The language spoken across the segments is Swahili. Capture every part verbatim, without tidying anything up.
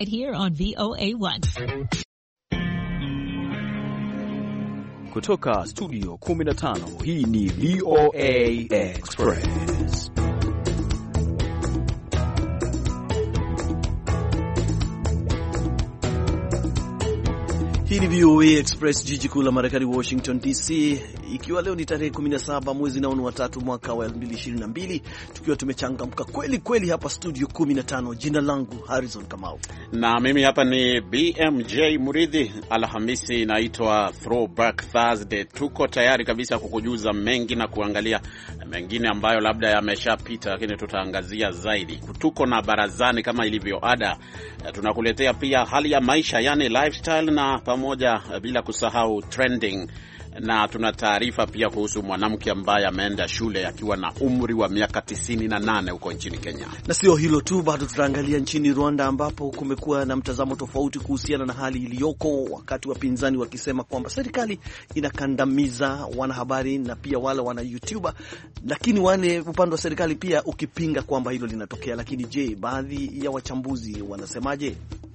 Here on V O A one. Kutoka studio kumi na tano, hii ni V O A Express. Hii ni V O A Express, jiji kuu la Marekani, Washington D C, ikiwa leo ni tarehe kumi na saba mwezi naonu wa tatu mwaka wa elfu mbili ishirini na mbili, tukiwa tumechangamka kweli kweli hapa studio kumi na tano. Jina langu Harrison Kamau na mimi hapa ni B M J Muridhi. Alhamisi inaitwa Throwback Thursday. Tuko tayari kabisa kukujuza mengi na kuangalia mengine ambayo labda yameshapita, lakini tutaangazia zaidi. Tuko na barazani kama ilivyo ada. Tunakuletea pia hali ya maisha, yani lifestyle, na pamoja bila kusahau trending, na tuna taarifa pia kuhusu mwanamke ambaye ameenda shule akiwa na umri wa miaka tisini na nane huko nchini Kenya. Na sio hilo tu, bado tutaangalia nchini Rwanda ambapo kumekuwa na mtazamo tofauti kuhusiana na hali iliyoko, wakati wapinzani wakisema kwamba serikali inakandamiza wanahabari na pia wale wana YouTuber, lakini wale upande wa serikali pia ukipinga kwamba hilo linatokea. Lakini je, baadhi ya wachambuzi wanasemaje?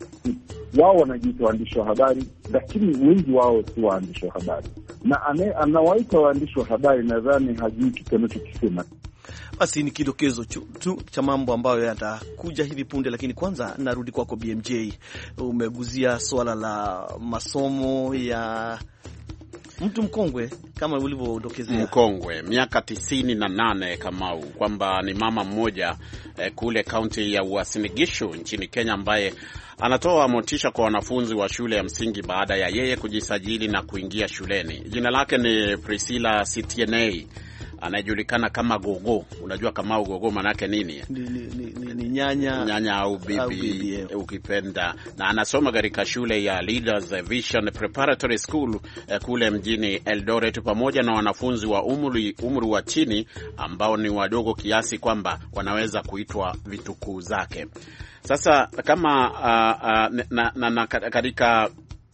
Wao wanajiita waandishi wa habari, lakini wengi wao si waandishi wa habari, na anawaita waandishi wa habari nadhani hajui kitu anachokisema. Basi ni kidokezo tu cha mambo ambayo yatakuja hivi punde, lakini kwanza narudi kwako B M J. Umeguzia swala la masomo ya mtu mkongwe kama ulivyodokezea. Mkongwe miaka tisini na nane, Kamau, kwamba ni mama mmoja eh, kule kaunti ya Uasin Gishu nchini Kenya, ambaye anatoa motisha kwa wanafunzi wa shule ya msingi baada ya yeye kujisajili na kuingia shuleni. Jina lake ni Priscilla Sitienei, anajulikana kama Gogo. Unajua kama Gogo maana yake nini? Ni, ni, ni, ni nyanya nyanya au bibi, au bibi ukipenda. Na anasoma katika shule ya Leaders Vision Preparatory School eh, kule mjini Eldoret, pamoja na wanafunzi wa umri umri wa chini ambao ni wadogo kiasi kwamba wanaweza kuitwa vitukuu zake. Sasa kama uh, uh, na, na, na katika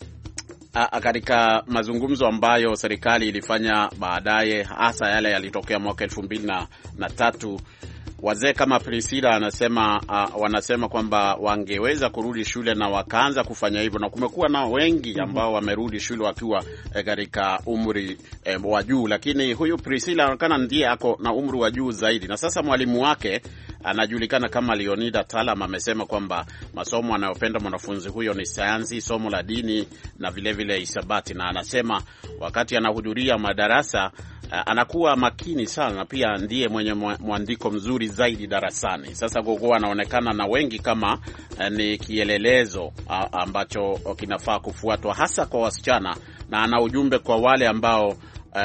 katika mazungumzo ambayo serikali ilifanya baadaye, hasa yale yalitokea mwaka elfu mbili na tatu, wazee kama Priscilla anasema uh, wanasema kwamba wangeweza kurudi shule na wakaanza kufanya hivyo, na kumekuwa na wengi ambao wamerudi shule wakiwa katika eh, umri eh, wa juu, lakini huyu Priscilla anaonekana ndiye ako na umri wa juu zaidi. Na sasa mwalimu wake anajulikana kama Leonida Talam amesema kwamba masomo anayopenda mwanafunzi huyo ni sayansi, somo la dini na vile vile hisabati, na anasema wakati anahudhuria madarasa anakuwa makini sana, na pia ndiye mwenye mwandiko mzuri zaidi darasani. Sasa Gogo anaonekana na wengi kama ni kielelezo ambacho kinafaa kufuatwa hasa kwa wasichana, na ana ujumbe kwa wale ambao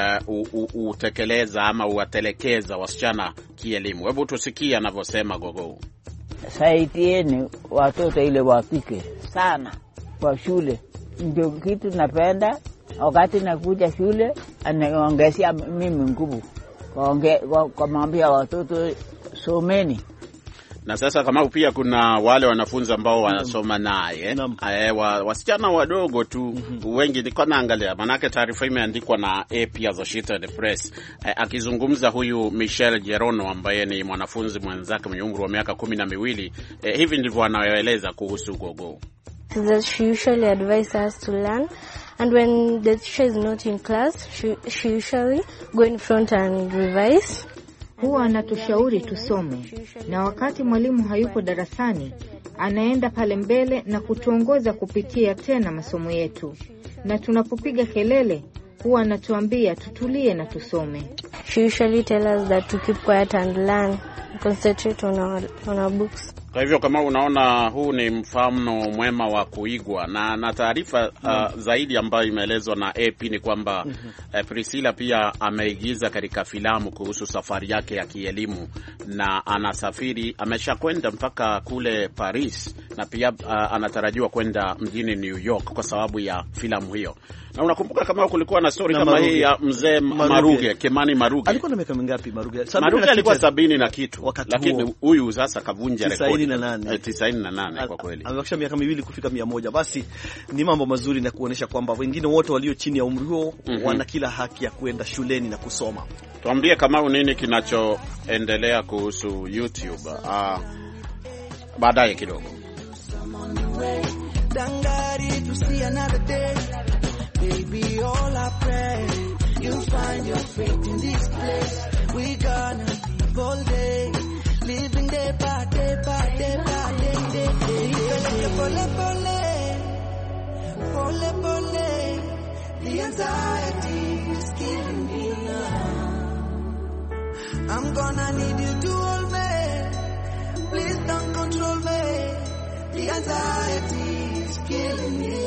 uh, utekeleza ama uwatelekeza wasichana kielimu. Hebu tusikie anavyosema Gogo. Saidieni watoto ile wapike sana kwa shule, ndio kitu napenda. Wakati nakuja shule anaongezea mimi nguvu kwa kwa mambo ya watoto someni. Na sasa kama pia kuna wale wanafunzi ambao wanasoma naye eh, wasichana wadogo tu, mm-hmm. wengi niko naangalia, manake taarifa imeandikwa na A P Associated Press, eh, akizungumza huyu Michelle Jerono ambaye ni mwanafunzi mwenzake mwenye umri wa miaka kumi na miwili. Eh, hivi ndivyo anaeleza kuhusu Gogo. She usually advises us to learn, and when the teacher is not in class, she, she usually go in front and revise. Huwa anatushauri tusome, na wakati mwalimu hayupo darasani, anaenda pale mbele na kutuongoza kupitia tena masomo yetu. Na tunapopiga kelele, huwa anatuambia tutulie na tusome. She usually tells us that to keep quiet and learn, concentrate on our, on our books. Kwa hivyo kama unaona, huu ni mfano mwema wa kuigwa. Na na taarifa uh, zaidi ambayo imeelezwa na A P ni kwamba uh, Priscilla pia ameigiza katika filamu kuhusu safari yake ya kielimu, na anasafiri, ameshakwenda mpaka kule Paris, na pia uh, anatarajiwa kwenda mjini New York kwa sababu ya filamu hiyo. Na unakumbuka kama kulikuwa na story na kama Maruge, hii ya mzee Maruge, Maruge, Kimani Maruge. Alikuwa na miaka mingapi Maruge? Maruge alikuwa sabini na kitu, lakini huyu sasa kavunja rekodi tisaini na nane kwa kweli. Amebakisha miaka miwili kufika mia moja. Basi ni mambo mazuri na kuonesha kwamba wengine wote walio chini ya umri huo mm-hmm. wana kila haki ya kwenda shuleni na kusoma. Tuambie kama nini kinachoendelea kuhusu YouTube ah baadaye kidogo. Dangari to see another day. Baby, all I pray, you find your faith in this place. We gonna live all day, living day by day by day by day, day, day, day. Pole, pole, pole, pole. The anxiety is killing me now. I'm gonna need you to hold me. Please don't control me. The anxiety is killing me,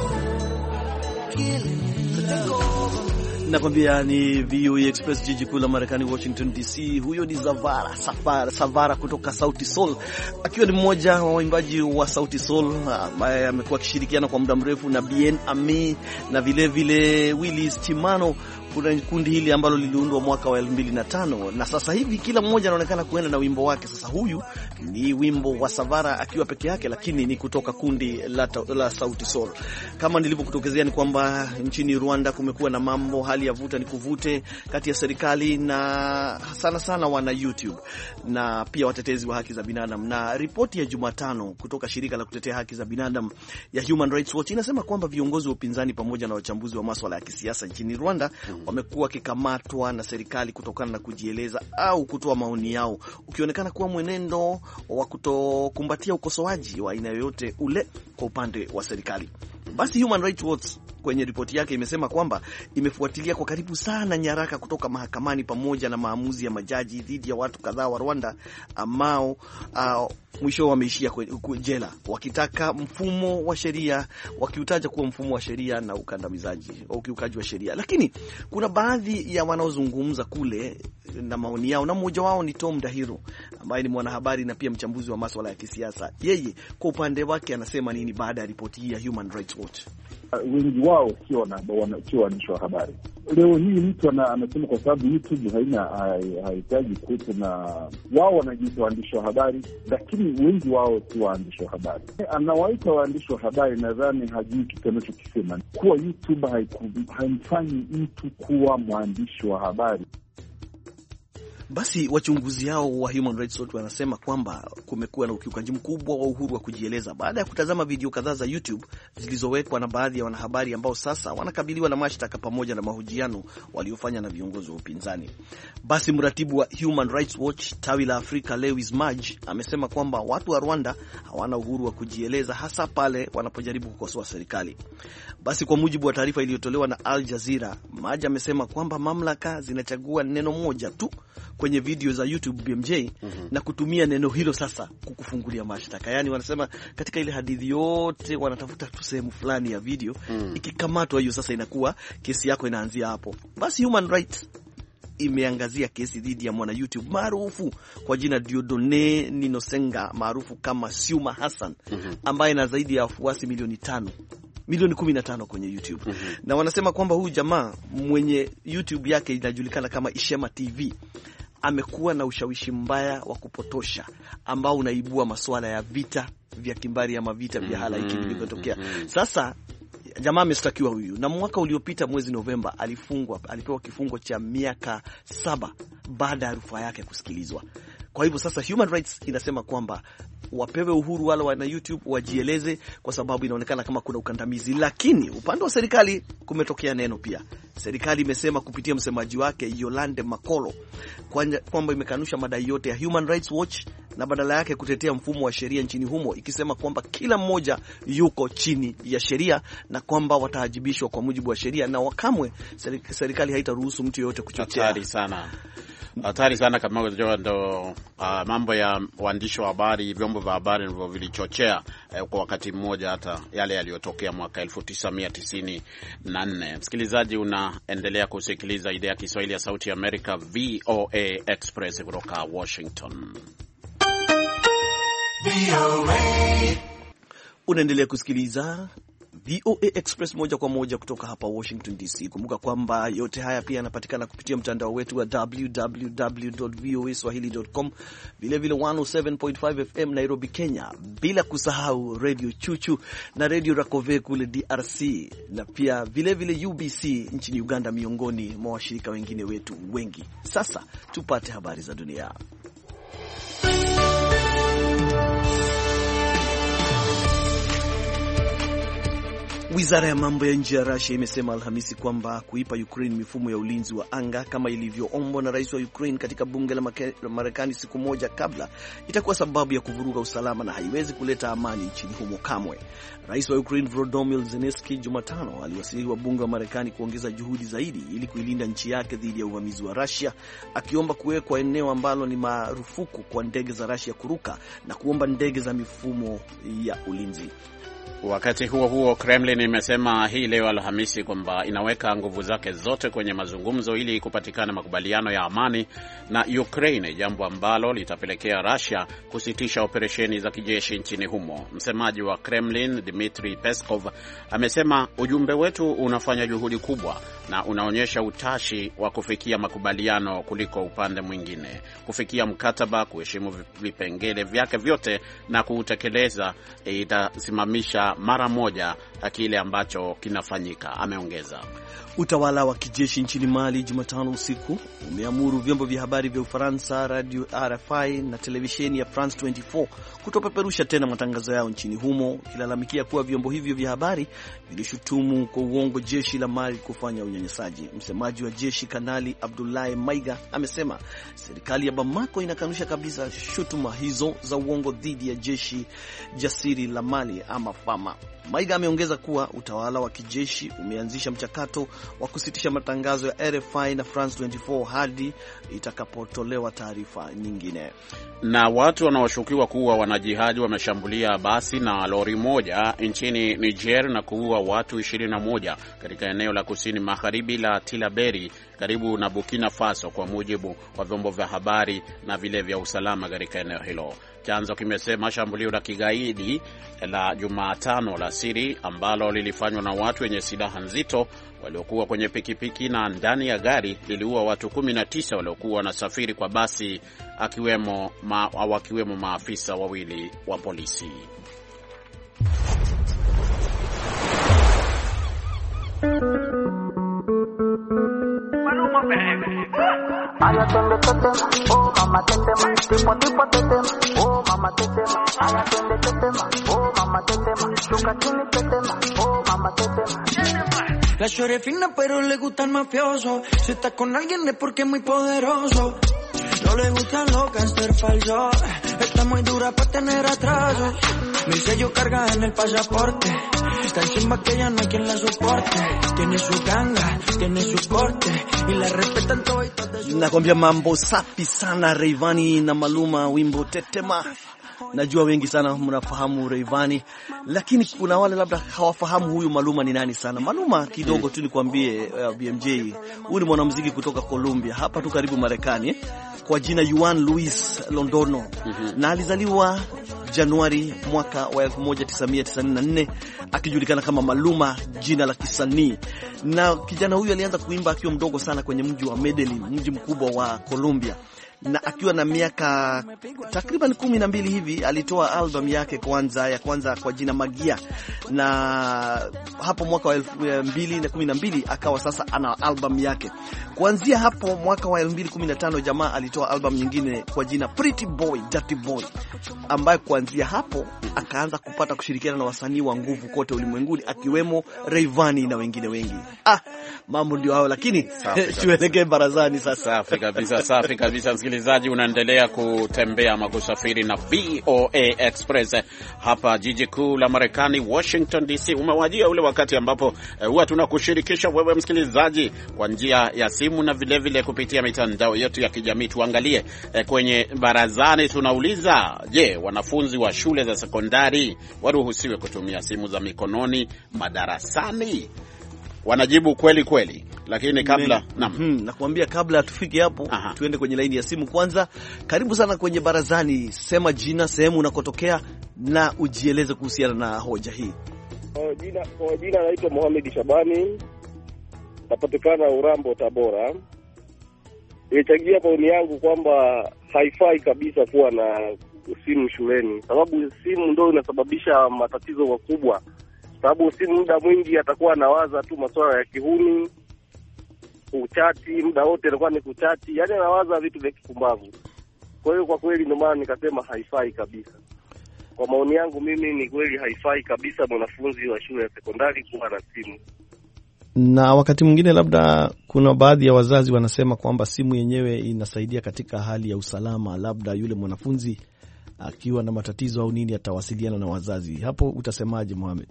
love. Killing me, love. Nakwambia ni V O A Express, jiji kuu la Marekani, Washington D C. Huyo ni Zavara Savara, Savara kutoka Sauti Sol, akiwa ni mmoja wa waimbaji wa Sauti Sol ambaye amekuwa akishirikiana kwa muda mrefu na Bien Ami na vile vile Willis Chimano. Kuna kundi hili ambalo liliundwa mwaka wa elfu mbili na tano na sasa hivi kila mmoja anaonekana kuenda na wimbo wake. Sasa huyu ni wimbo wa Savara akiwa peke yake, lakini ni kutoka kundi la, la Sauti Sol. Kama nilivyokutokezea ni kwamba nchini Rwanda kumekuwa na mambo, hali ya vuta ni kuvute kati ya serikali na sana sana wana YouTube na pia watetezi wa haki za binadamu. Na ripoti ya Jumatano kutoka shirika la kutetea haki za binadamu ya Human Rights Watch inasema kwamba viongozi wa upinzani pamoja na wachambuzi wa masuala ya kisiasa nchini Rwanda wamekuwa kikamatwa na serikali kutokana na kujieleza au kutoa maoni yao, ukionekana kuwa mwenendo wa kutokumbatia ukosoaji wa aina yoyote ule kwa upande wa serikali. Basi Human Rights Watch kwenye ripoti yake imesema kwamba imefuatilia kwa karibu sana nyaraka kutoka mahakamani pamoja na maamuzi ya majaji dhidi ya watu kadhaa wa Rwanda ambao uh, mwisho wameishia jela, wakitaka mfumo wa sheria, wakiutaja kuwa mfumo wa sheria na ukandamizaji au ukiukaji wa sheria. Lakini kuna baadhi ya wanaozungumza kule na maoni yao, na mmoja wao ni Tom Dahiro ambaye ni mwanahabari na pia mchambuzi wa masuala ya kisiasa. Yeye kwa upande wake anasema nini baada ya ripoti hii ya Human Rights Watch? Wengi wao sio waandishi wa habari. Leo hii mtu anasema kwa sababu YouTube haina hahitaji kuwepo, na wao wanajiita waandishi wa habari, lakini wengi wao si waandishi wa habari. Anawaita waandishi wa habari, nadhani hajui kitu anachokisema. Kuwa YouTube haimfanyi mtu kuwa mwandishi wa habari. Basi wachunguzi hao wa Human Rights Watch wanasema kwamba kumekuwa na ukiukaji mkubwa wa uhuru wa kujieleza baada ya kutazama video kadhaa za YouTube zilizowekwa na baadhi ya wanahabari ambao sasa wanakabiliwa na mashtaka pamoja na mahojiano waliofanya na viongozi wa upinzani. Basi mratibu wa Human Rights Watch tawi la Afrika, Lewis Maj, amesema kwamba watu wa Rwanda hawana uhuru wa kujieleza hasa pale wanapojaribu kukosoa serikali. Basi kwa mujibu wa taarifa iliyotolewa na Al Jazeera, Maj amesema kwamba mamlaka zinachagua neno moja tu kwenye video za YouTube B M J, mm-hmm. na kutumia neno hilo sasa kukufungulia mashtaka. Yani wanasema katika ile hadithi yote wanatafuta tu sehemu fulani ya video, mm. ikikamatwa hiyo sasa inakuwa kesi yako inaanzia hapo. Basi Human Rights imeangazia kesi dhidi ya mwana YouTube maarufu kwa jina Diodone Ninosenga maarufu kama Siuma Hassan, mm-hmm. ambaye na zaidi ya wafuasi milioni tano milioni kumi na tano kwenye YouTube. Mm-hmm. Na wanasema kwamba huyu jamaa mwenye YouTube yake inajulikana kama Ishema T V amekuwa na ushawishi mbaya wa kupotosha ambao unaibua masuala ya vita vya kimbari ama vita vya halaiki vilivyotokea. Sasa jamaa ameshtakiwa huyu, na mwaka uliopita mwezi Novemba alifungwa, alipewa kifungo cha miaka saba baada ya rufaa yake kusikilizwa. Kwa hivyo sasa Human Rights inasema kwamba wapewe uhuru wale wana YouTube wajieleze, kwa sababu inaonekana kama kuna ukandamizi. Lakini upande wa serikali kumetokea neno pia. Serikali imesema kupitia msemaji wake Yolande Makolo kwamba imekanusha madai yote ya Human Rights Watch na badala yake kutetea mfumo wa sheria nchini humo, ikisema kwamba kila mmoja yuko chini ya sheria na kwamba wataajibishwa kwa mujibu wa sheria, na wakamwe serikali haitaruhusu mtu yeyote kuchochea. Hatari sana. Hatari sana kama unajua ndo uh, mambo ya waandishi wa habari, vyombo vya habari ndivyo vilichochea eh, kwa wakati mmoja hata yale yaliyotokea mwaka elfu tisa mia tisini na nne. Msikilizaji, unaendelea kusikiliza idhaa ya Kiswahili ya Sauti ya Amerika, V O A Express kutoka Washington. V O A. Unaendelea kusikiliza V O A Express moja kwa moja kutoka hapa Washington D C. Kumbuka kwamba yote haya pia yanapatikana kupitia mtandao wetu wa w w w dot v o a swahili dot com, vile vile one oh seven point five F M Nairobi, Kenya, bila kusahau Radio Chuchu na Radio Rakove kule D R C, na pia vile vile U B C nchini Uganda, miongoni mwa washirika wengine wetu wengi. Sasa tupate habari za dunia. Wizara ya mambo ya nje ya Russia imesema Alhamisi kwamba kuipa Ukraine mifumo ya ulinzi wa anga kama ilivyoombwa na rais wa Ukraine katika bunge la Marekani siku moja kabla itakuwa sababu ya kuvuruga usalama na haiwezi kuleta amani nchini humo kamwe. Rais wa Ukraine Volodymyr Zelensky Jumatano aliwasihi wabunge wa Marekani kuongeza juhudi zaidi ili kuilinda nchi yake dhidi ya uvamizi wa Russia, akiomba kuwekwa eneo ambalo ni marufuku kwa ndege za Russia kuruka na kuomba ndege za mifumo ya ulinzi. Wakati huo huo, Kremlin imesema hii leo Alhamisi kwamba inaweka nguvu zake zote kwenye mazungumzo ili kupatikana makubaliano ya amani na Ukraine, jambo ambalo litapelekea Russia kusitisha operesheni za kijeshi nchini humo. Msemaji wa Kremlin Dmitry Peskov amesema ujumbe wetu unafanya juhudi kubwa na unaonyesha utashi wa kufikia makubaliano kuliko upande mwingine, kufikia mkataba, kuheshimu vipengele vyake vyote na kuutekeleza itasimamisha mara moja kile ambacho kinafanyika, ameongeza. Utawala wa kijeshi nchini Mali Jumatano usiku umeamuru vyombo vya habari vya Ufaransa, Radio R F I na televisheni ya France ishirini na nne kutopeperusha tena matangazo yao nchini humo, kilalamikia kuwa vyombo hivyo vya habari vilishutumu kwa uongo jeshi la Mali kufanya unyanyasaji. Msemaji wa jeshi Kanali Abdoulaye Maiga amesema serikali ya Bamako inakanusha kabisa shutuma hizo za uongo dhidi ya jeshi jasiri la Mali ama Fama. Maiga ameongeza kuwa utawala wa kijeshi umeanzisha mchakato wa kusitisha matangazo ya R F I na France ishirini na nne hadi itakapotolewa taarifa nyingine. Na watu wanaoshukiwa kuwa wanajihadi wameshambulia basi na lori moja nchini Niger na kuua watu ishirini na moja katika eneo la kusini magharibi la Tilaberi karibu na Burkina Faso, kwa mujibu wa vyombo vya habari na vile vya usalama katika eneo hilo. Chanzo kimesema shambulio la kigaidi la Jumatano la siri ambalo lilifanywa na watu wenye silaha nzito waliokuwa kwenye pikipiki na ndani ya gari liliua watu kumi na tisa waliokuwa wanasafiri kwa basi, akiwemo ma, wakiwemo maafisa wawili wa polisi. Aya twende tetema, oh mama tetema, tipo tipo tetema, oh mama tetema. Aya twende tetema, oh mama tetema, shuka chini tetema, oh mama tetema. La chore fina pero le gusta el mafioso, si está con alguien es porque es muy poderoso. No le gustan los gangster falsos, está muy dura para tener atrasos. Mil sellos carga en el pasaporte, tan chimba que ya no hay quien la soporte. Tiene su ganga, tiene su corte y la respetan todo y todo. Nakwambia mambo safi sana, Rayvanny na Maluma, wimbo Tetema. Najua wengi sana mnafahamu Rayvanny, lakini kuna wale labda hawafahamu huyu Maluma ni nani sana. Maluma kidogo tu nikwambie, uh, B M J, huyu ni mwanamuziki kutoka Colombia, hapa tu karibu Marekani, eh? Kwa jina Juan Luis Londono. Mm-hmm. Na alizaliwa Januari mwaka wa elfu moja tisa mia tisini na nne, akijulikana kama Maluma jina la kisanii. Na kijana huyu alianza kuimba akiwa mdogo sana kwenye mji wa Medellin, mji mkubwa wa Colombia. Na akiwa na miaka takriban kumi na mbili hivi alitoa album yake kwanza ya kwanza kwa jina Magia, na hapo mwaka wa elfu mbili na kumi na mbili akawa sasa ana album yake. Kuanzia hapo mwaka wa elfu mbili kumi na tano jamaa alitoa album nyingine kwa jina Pretty Boy Dirty Boy, ambaye kuanzia hapo akaanza kupata kushirikiana na wasanii wa nguvu kote ulimwenguni akiwemo Rayvanny na wengine wengi. Ah, mambo ndio hao, lakini tuelekee barazani sasa. Safi kabisa, safi kabisa. Msikilizaji, unaendelea kutembea ama kusafiri na V O A Express hapa jiji kuu la Marekani, Washington D C. Umewajia ule wakati ambapo huwa uh, tunakushirikisha wewe msikilizaji kwa njia ya simu na vile vile kupitia mitandao yetu ya kijamii. Tuangalie uh, kwenye barazani tunauliza, je, wanafunzi wa shule za sekondari waruhusiwe kutumia simu za mikononi madarasani? Wanajibu kweli kweli. Lakini kabla naam, hmm, nakwambia kabla tufike hapo, aha, tuende kwenye laini ya simu kwanza. Karibu sana kwenye barazani, sema jina, sehemu unakotokea na ujieleze kuhusiana na hoja hii. Kwa jina kwa jina naitwa Mohamed Shabani, napatikana Urambo, Tabora. Nilichangia maoni yangu kwamba haifai kabisa kuwa na simu shuleni, sababu simu ndio inasababisha matatizo makubwa. Sababu simu muda mwingi atakuwa anawaza tu masuala ya kihuni, kuchati, muda wote anakuwa ni kuchati, yani anawaza vitu vya kipumbavu. Kwa hiyo kwa kweli ndio maana nikasema haifai kabisa. kwa maoni yangu mimi ni kweli haifai kabisa mwanafunzi wa shule ya sekondari kuwa na simu. Na wakati mwingine labda kuna baadhi ya wazazi wanasema kwamba simu yenyewe inasaidia katika hali ya usalama, labda yule mwanafunzi akiwa na matatizo au nini atawasiliana na wazazi. Hapo utasemaje, Mohamed?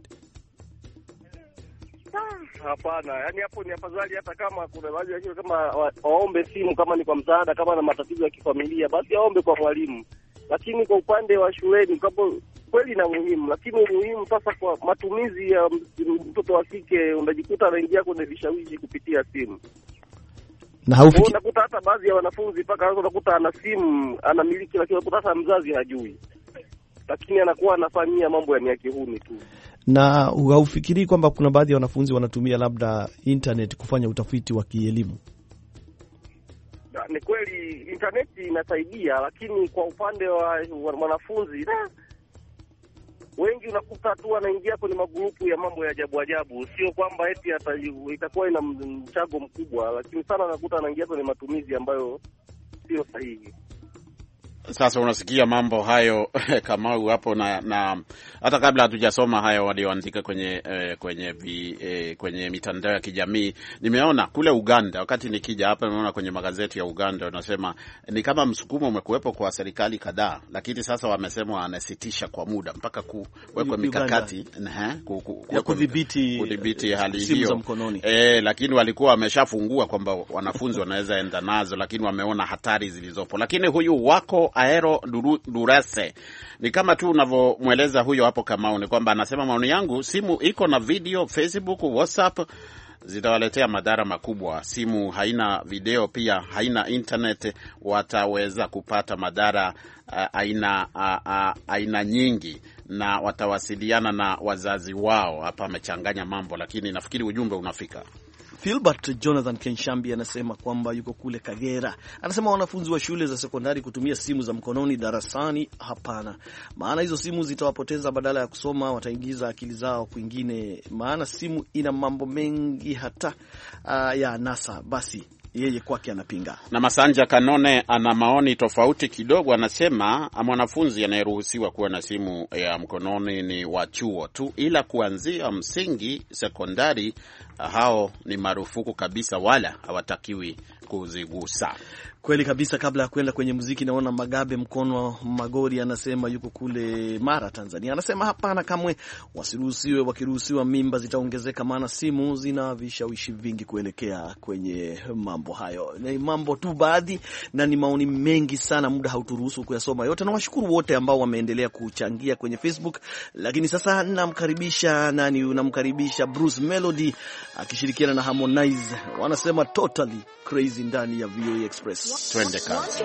Hapana, yani hapo ni afadhali hata kama kuna baadhi ya shule kama wa, waombe simu kama ni kwa msaada, kama na matatizo ya kifamilia basi aombe kwa mwalimu. Lakini kwa upande wa shuleni kapo kweli na muhimu, lakini muhimu sasa kwa matumizi ya mtoto wa kike unajikuta anaingia kwenye vishawishi kupitia simu. Na haufiki... unakuta hata baadhi ya wanafunzi paka unakuta ana simu anamiliki, lakini unakuta hata mzazi hajui, lakini anakuwa anafanyia mambo ya kihuni tu. Na haufikiri kwamba kuna baadhi ya wanafunzi wanatumia labda internet kufanya utafiti wa kielimu? Ni kweli interneti inasaidia, lakini kwa upande wa wanafunzi wengi unakuta tu anaingia kwenye magrupu ya mambo ya ajabu ajabu. Sio kwamba eti itakuwa ina mchango mkubwa, lakini sana unakuta anaingia kwenye matumizi ambayo sio sahihi. Sasa unasikia mambo hayo Kamau hapo, na, na hata kabla hatujasoma hayo walioandika kwenye eh, kwenye vi, eh, kwenye mitandao ya kijamii, nimeona kule Uganda, wakati nikija hapa nimeona kwenye magazeti ya Uganda wanasema ni kama msukumo umekuwepo kwa serikali kadhaa, lakini sasa wamesema wanasitisha kwa muda mpaka kuwekwe mikakati na ku, ku, ya kudhibiti kudhibiti hali hiyo. Eh, lakini walikuwa wameshafungua kwamba wanafunzi wanaweza enda nazo, lakini wameona hatari zilizopo. Lakini huyu wako Aero Durase ni kama tu unavyomweleza huyo hapo Kamau, ni kwamba anasema maoni yangu, simu iko na video, Facebook, WhatsApp zitawaletea madhara makubwa. Simu haina video, pia haina internet, wataweza kupata madhara uh, aina uh, uh, aina nyingi, na watawasiliana na wazazi wao. Hapa amechanganya mambo, lakini nafikiri ujumbe unafika. Philbert Jonathan Kenshambi anasema kwamba yuko kule Kagera. Anasema wanafunzi wa shule za sekondari kutumia simu za mkononi darasani, hapana. Maana hizo simu zitawapoteza, badala ya kusoma wataingiza akili zao kwingine. Maana simu ina mambo mengi hata uh, ya nasa. Basi yeye kwake anapinga. Na Masanja Kanone ana maoni tofauti kidogo, anasema mwanafunzi anayeruhusiwa kuwa na simu ya mkononi ni wa chuo tu, ila kuanzia msingi, sekondari, hao ni marufuku kabisa, wala hawatakiwi kuzigusa. Kweli kabisa. Kabla ya kwenda kwenye muziki, naona Magabe Mkono Magori anasema yuko kule Mara, Tanzania. Anasema hapana, kamwe wasiruhusiwe. Wakiruhusiwa mimba zitaongezeka, maana simu zina vishawishi vingi kuelekea kwenye mambo hayo. Ni mambo tu baadhi, na ni maoni mengi sana, muda hauturuhusu kuyasoma yote. Na washukuru wote ambao wameendelea kuchangia kwenye Facebook. Lakini sasa namkaribisha nani? Unamkaribisha Bruce Melody akishirikiana na Harmonize, wanasema Totally Crazy ndani ya V O A Express. Twende kazi.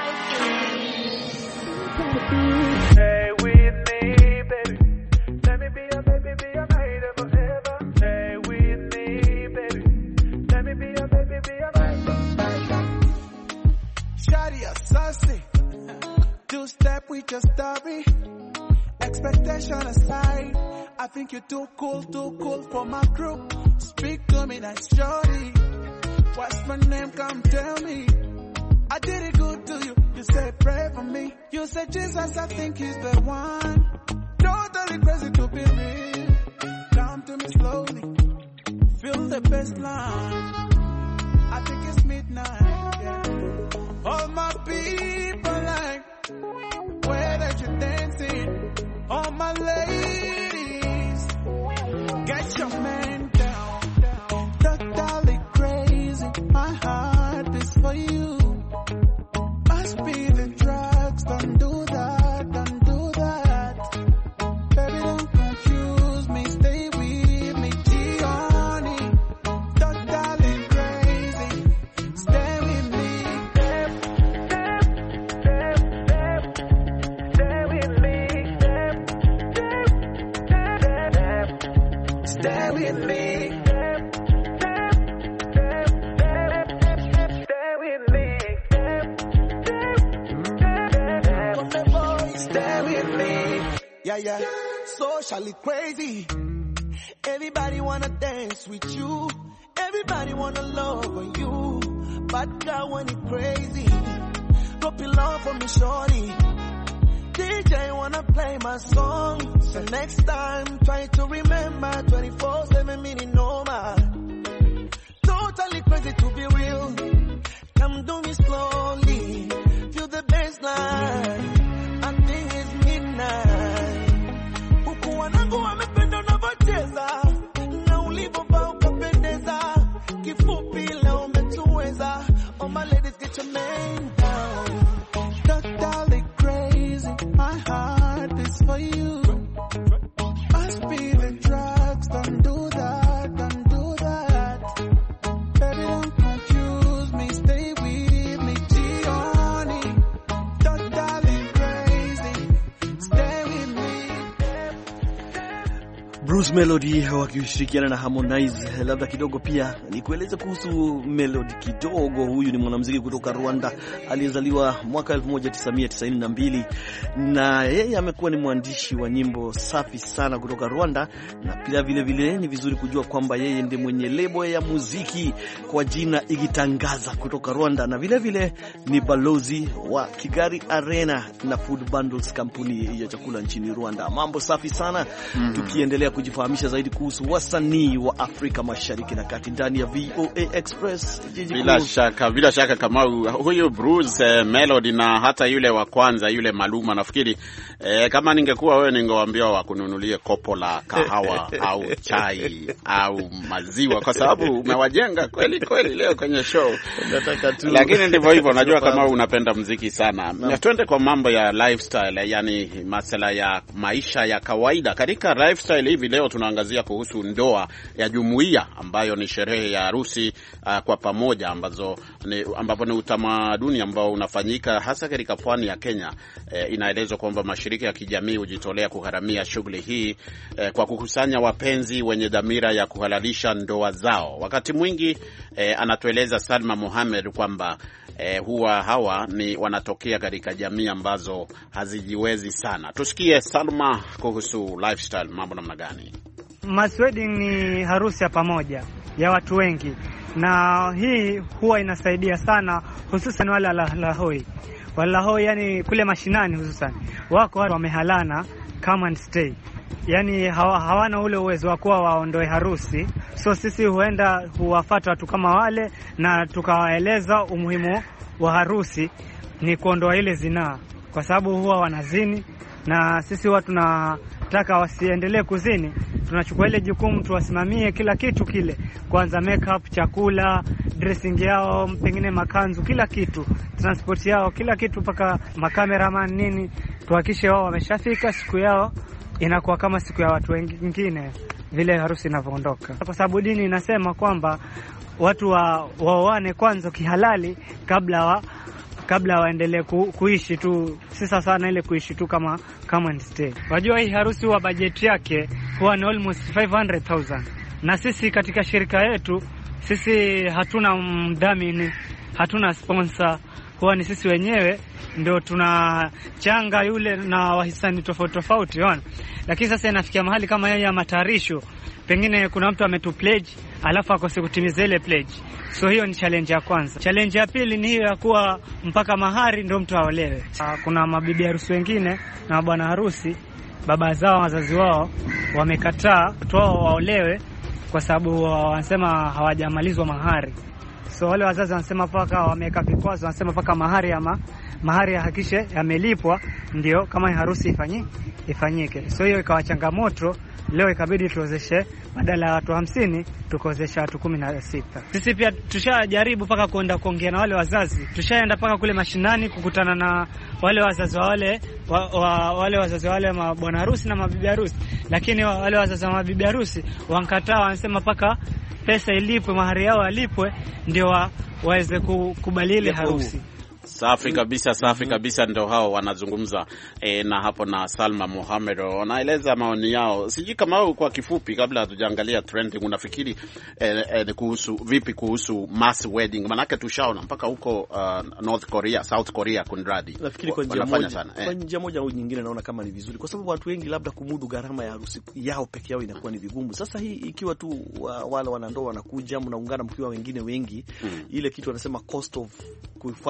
Stay with me, baby. Let me be your baby, be your night forever. Stay with me, baby. Let me be your baby, be your night. Shawty, you're saucy. Two step with your story. Expectation aside, I think you're too cool, too cool for my group. Speak to me nice, shawty. What's my name? Come tell me. I did it good to you. You said pray for me. You said Jesus, I think he's the one. Totally crazy to be real. Come to me slowly. Feel the best line. I think it's midnight. Yeah. All my people like, where that you dancing? All my ladies, get your man down. Totally crazy. My heart is for you. Must be the drugs, don't do that, don't do that. Baby, don't confuse me, stay with me, Gianni. Totally crazy, stay with me. Stay with me. Stay with me. Yeah, yeah, socially crazy. Everybody wanna dance with you. Everybody wanna love on you. But girl, when it crazy, drop your love for me, shorty. D J wanna play my song, so next time try to remember twenty-four seven meaning no man. Totally crazy to be real. Come do me slowly, feel the bassline. I think it's midnight. Huku wanangu wamependa unavyocheza, na ulivovaa ukapendeza. Kifupi leo umetuweza. All my ladies get your name down. Totally crazy, my heart is for you. Must be the drugs, don't do that, don't do that. Baby, don't confuse me, stay with me, Gianni. Totally crazy, stay with me. Bruce Melody wakishirikiana na Harmonize. Labda kidogo pia nikueleze kuhusu Melody kidogo. Huyu ni mwanamuziki kutoka Rwanda aliyezaliwa mwaka elfu moja tisa mia tisaini na mbili, na yeye amekuwa ni mwandishi wa nyimbo safi sana kutoka Rwanda, na pia vile vile ni vizuri kujua kwamba yeye ndiye mwenye lebo ya muziki kwa jina Igitangaza kutoka Rwanda, na vile vile ni balozi wa Kigali Arena na Food Bundles, kampuni ya chakula nchini Rwanda. Mambo safi sana. Mm. Tukiendelea kujifahamisha zaidi kuhusu wasanii wa Afrika Mashariki na Kati ndani ya V O A Express. Bila shaka, bila shaka kama huyu Bruce eh, Melody na hata yule wa kwanza yule Maluma, nafikiri eh, kama ningekuwa wewe ningewaambia wakununulie kopo la kahawa au chai au maziwa, kwa sababu umewajenga kweli kweli leo kwenye show. Nataka tu. Lakini ndivyo hivyo, najua kama unapenda muziki sana. Na twende kwa mambo ya lifestyle, yani masuala ya maisha ya kawaida. Katika lifestyle hivi leo tunaangazia kuhusu ndoa ya jumuiya, ambayo ni sherehe ya harusi uh, kwa pamoja, ambazo ni, ambapo ni utamaduni ambao unafanyika hasa katika pwani ya Kenya. Eh, inaelezwa kwamba mashirika ya kijamii hujitolea kugharamia shughuli hii eh, kwa kukusanya wapenzi wenye dhamira ya kuhalalisha ndoa zao. Wakati mwingi eh, anatueleza Salma Mohamed kwamba eh, huwa hawa ni wanatokea katika jamii ambazo hazijiwezi sana. Tusikie Salma kuhusu lifestyle, mambo namna gani? Mass wedding ni harusi ya pamoja ya watu wengi, na hii huwa inasaidia sana, hususan wale lahoi walahoi, yani kule mashinani, hususan wako watu wamehalana come and stay, yani hawa, hawana ule uwezo wa kuwa waondoe harusi. So sisi huenda huwafuata watu kama wale na tukawaeleza umuhimu wa harusi ni kuondoa ile zinaa, kwa sababu huwa wanazini, na sisi huwa tunataka wasiendelee kuzini. Tunachukua ile jukumu tuwasimamie kila kitu kile, kwanza makeup, chakula, dressing yao, pengine makanzu, kila kitu, transport yao, kila kitu, mpaka makameraman nini, tuhakishe wao wameshafika, siku yao inakuwa kama siku ya watu wengine vile harusi inavyoondoka. Kwa sababu dini inasema kwamba watu wa waoane kwanza kihalali kabla wa kabla waendelee ku, kuishi tu. Sisa sana ile kuishi tu kama come and stay. Wajua hii harusi huwa budget yake huwa ni almost five hundred thousand. Na sisi katika shirika yetu sisi hatuna mdhamini, hatuna sponsor, huwa ni sisi wenyewe ndio tunachanga yule na wahisani tofauti tofauti, unaona. Lakini sasa inafikia mahali kama yeye ya matayarisho, pengine kuna mtu ametu pledge alafu akose kutimiza ile pledge. So hiyo ni challenge ya kwanza. Challenge ya pili ni hiyo ya kuwa mpaka mahari ndio mtu aolewe. Kuna mabibi harusi wengine na bwana harusi, baba zao wazazi wao wamekataa watoto wao waolewe kwa sababu wanasema hawajamalizwa mahari. So wale wazazi wanasema paka wameka vikwazo, wanasema paka mahari ama mahari ya hakishe yamelipwa ndio kama harusi ifanyike ifanyike. So hiyo ikawa changamoto. Leo ikabidi tuozeshe badala ya watu hamsini tukozesha watu kumi na sita. Sisi pia tushajaribu paka kwenda kuongea na wale wazazi. Tushaenda paka kule mashinani kukutana na wale wazazi wale wa, wa, wale wazazi wale mabwana harusi na mabibi harusi. Lakini wale wazazi wa mabibi harusi wanakataa, wanasema paka pesa ilipwe, mahari yao alipwe ndio wa, waweze kukubali ile harusi. Safi kabisa, safi kabisa. Ndio hao wanazungumza e, na hapo na Salma Mohamed wanaeleza maoni yao. Sijui kama au kwa kifupi, kabla hatujaangalia trending, unafikiri e, e, kuhusu vipi kuhusu mass wedding? Manake tushaona mpaka huko uh, North Korea, South Korea kundradi. Nafikiri kwa njia moja sana, eh. Kwa njia moja au nyingine naona kama ni vizuri, kwa sababu watu wengi labda kumudu gharama ya harusi yao peke yao inakuwa ni vigumu. Sasa hii ikiwa tu wale wanandoa wanakuja, mnaungana mkiwa wengine wengi, hmm. ile kitu wanasema cost of kufanya ile sherehe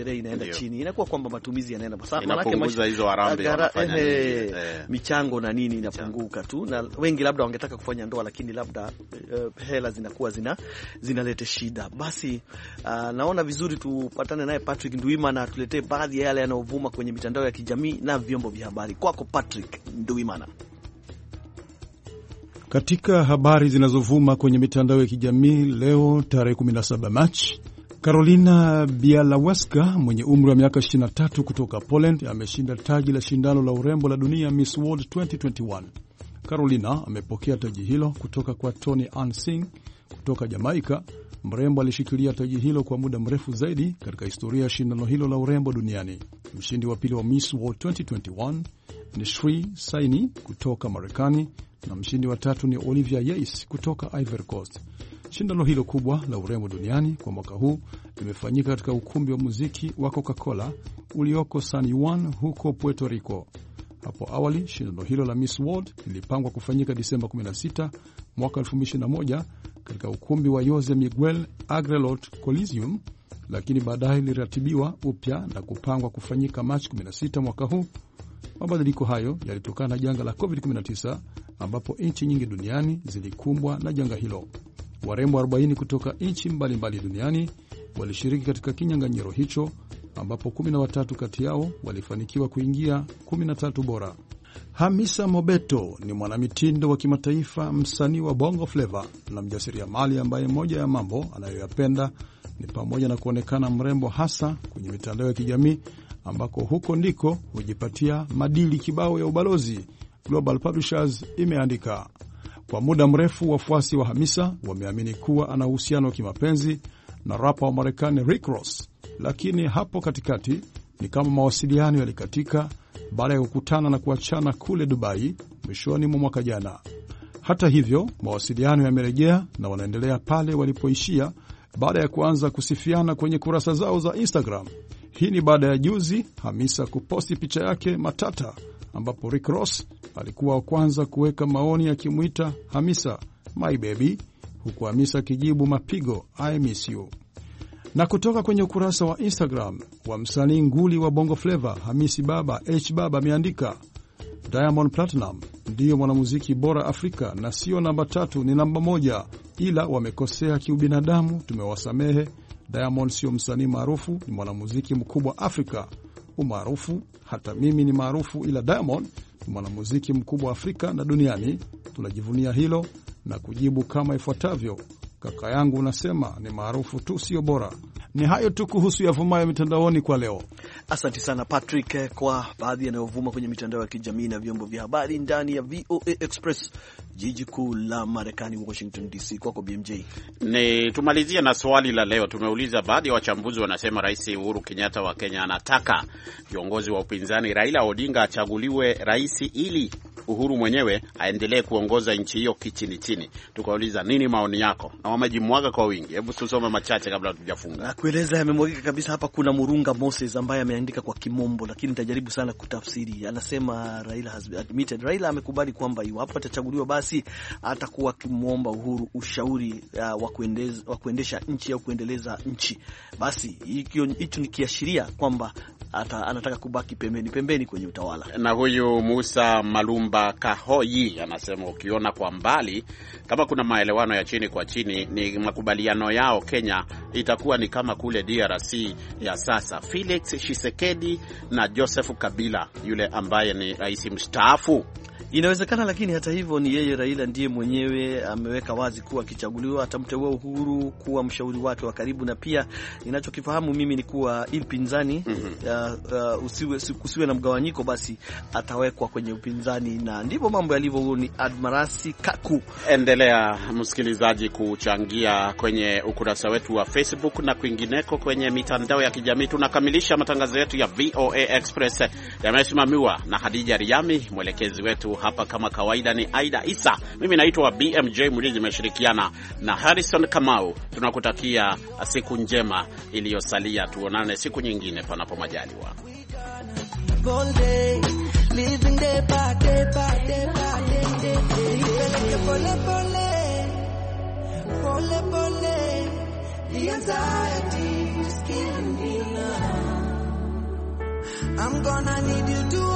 sherehe inaenda Ndiyo. chini, inakuwa kwamba matumizi yanaenda sana, inapunguza hizo harambee wanafanya eh, eh. michango na nini inapunguka tu, na wengi labda wangetaka kufanya ndoa, lakini labda uh, hela zinakuwa zina zinaleta shida. Basi uh, naona vizuri tupatane naye Patrick Nduwimana atuletee baadhi ya yale yanayovuma kwenye mitandao ya kijamii na vyombo vya habari. Kwako Patrick Nduwimana. Katika habari zinazovuma kwenye mitandao ya kijamii leo tarehe kumi na saba Machi, Karolina Białawska mwenye umri wa miaka ishirini na tatu kutoka Poland ameshinda taji la shindano la urembo la dunia Miss World twenty twenty-one. Carolina amepokea taji hilo kutoka kwa Tony Ann Singh kutoka Jamaika. Mrembo alishikilia taji hilo kwa muda mrefu zaidi katika historia ya shindano hilo la urembo duniani. Mshindi wa pili wa Miss World twenty twenty-one ni Sri Saini kutoka Marekani na mshindi wa tatu ni Olivia Yates kutoka Ivory Coast. Shindano hilo kubwa la urembo duniani kwa mwaka huu limefanyika katika ukumbi wa muziki wa Coca-Cola ulioko San Juan huko Puerto Rico. Hapo awali shindano hilo la Miss World lilipangwa kufanyika Disemba kumi na sita mwaka elfu mbili ishirini na moja katika ukumbi wa Jose Miguel Agrelot Coliseum, lakini baadaye liliratibiwa upya na kupangwa kufanyika Machi kumi na sita mwaka huu. Mabadiliko hayo yalitokana na janga la covid kumi na tisa ambapo nchi nyingi duniani zilikumbwa na janga hilo. Warembo arobaini kutoka nchi mbalimbali duniani walishiriki katika kinyang'anyiro hicho ambapo kumi na watatu kati yao walifanikiwa kuingia kumi na tatu bora. Hamisa Mobeto ni mwanamitindo wa kimataifa, msanii wa Bongo Flava na mjasiriamali ambaye moja ya mambo anayoyapenda ni pamoja na kuonekana mrembo, hasa kwenye mitandao ya kijamii ambako huko ndiko hujipatia madili kibao ya ubalozi. Global Publishers imeandika. Kwa muda mrefu wafuasi wa Hamisa wameamini kuwa ana uhusiano wa kimapenzi na rapa wa Marekani Rick Ross, lakini hapo katikati ni kama mawasiliano yalikatika baada ya kukutana na kuachana kule Dubai mwishoni mwa mwaka jana. Hata hivyo, mawasiliano yamerejea na wanaendelea pale walipoishia baada ya kuanza kusifiana kwenye kurasa zao za Instagram. Hii ni baada ya juzi Hamisa kuposti picha yake matata ambapo Rick Ross alikuwa wa kwanza kuweka maoni akimuita Hamisa my baby, huku Hamisa akijibu mapigo I miss you. Na kutoka kwenye ukurasa wa Instagram wa msanii nguli wa Bongo Flava Hamisi Baba H Baba ameandika, Diamond Platinum ndiyo mwanamuziki bora Afrika na sio namba tatu, ni namba moja, ila wamekosea kiubinadamu, tumewasamehe. Diamond sio msanii maarufu, ni mwanamuziki mkubwa Afrika. Umaarufu, hata mimi ni maarufu, ila Diamond ni mwanamuziki mkubwa Afrika na duniani. Tunajivunia hilo na kujibu kama ifuatavyo: kaka yangu unasema ni maarufu tu, sio bora. Ni hayo tu kuhusu yavumayo mitandaoni kwa leo. Asante sana Patrick kwa baadhi yanayovuma kwenye mitandao ya kijamii na vyombo vya habari ndani ya V O A Express, jiji kuu la Marekani, Washington D C. Kwako B M J. Ni tumalizie na swali la leo. Tumeuliza, baadhi ya wachambuzi wanasema Rais Uhuru Kenyatta wa Kenya anataka kiongozi wa upinzani Raila Odinga achaguliwe rais ili Uhuru mwenyewe aendelee kuongoza nchi hiyo kichini chini. Tukauliza nini maoni yako, na wamejimwaga kwa wingi. Hebu tusome machache kabla tujafunga. Na kueleza yamemwagika kabisa hapa. Kuna Murunga Moses ambaye ameandika kwa Kimombo, lakini nitajaribu sana kutafsiri. Anasema Raila has admitted, Raila amekubali kwamba iwapo atachaguliwa basi atakuwa akimwomba Uhuru ushauri uh, wa kuendeza wa kuendesha nchi au kuendeleza nchi. Basi hicho ni kiashiria kwamba ata, anataka kubaki pembeni pembeni kwenye utawala. Na huyu Musa Malumba Kahoyi anasema ukiona kwa mbali kama kuna maelewano ya chini kwa chini, ni makubaliano yao Kenya itakuwa ni kama kule D R C ya sasa, Felix Tshisekedi na Joseph Kabila yule ambaye ni rais mstaafu. Inawezekana, lakini hata hivyo ni yeye Raila ndiye mwenyewe ameweka wazi kuwa akichaguliwa atamteua Uhuru kuwa mshauri wake wa karibu, na pia ninachokifahamu mimi ni kuwa ili pinzani mm -hmm. uh, uh, usiwe, usiwe na mgawanyiko, basi atawekwa kwenye upinzani, na ndivyo mambo yalivyo. Ni Admarasi Kaku. Endelea msikilizaji kuchangia kwenye ukurasa wetu wa Facebook na kwingineko kwenye mitandao ya kijamii. Tunakamilisha matangazo yetu ya V O A Express, yamesimamiwa na Hadija Riami, mwelekezi wetu hapa kama kawaida ni Aida Isa. Mimi naitwa B M J Murithi, nimeshirikiana na Harrison Kamau. Tunakutakia siku njema iliyosalia. Tuonane siku nyingine panapo majaliwa. The anxiety is killing me now. I'm gonna need you to